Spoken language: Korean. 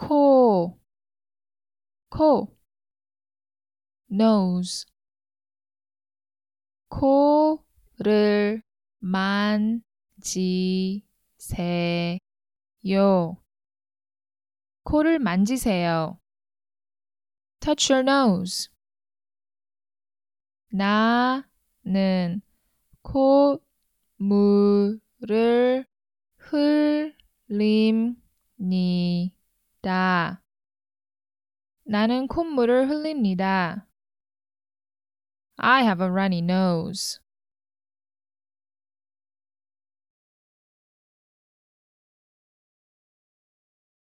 코, 코, nose. 코를 만지세요. 코를 만지세요. Touch your nose. 나는 콧물을 흘립니다. 나는 콧물을 흘립니다. I have a runny nose.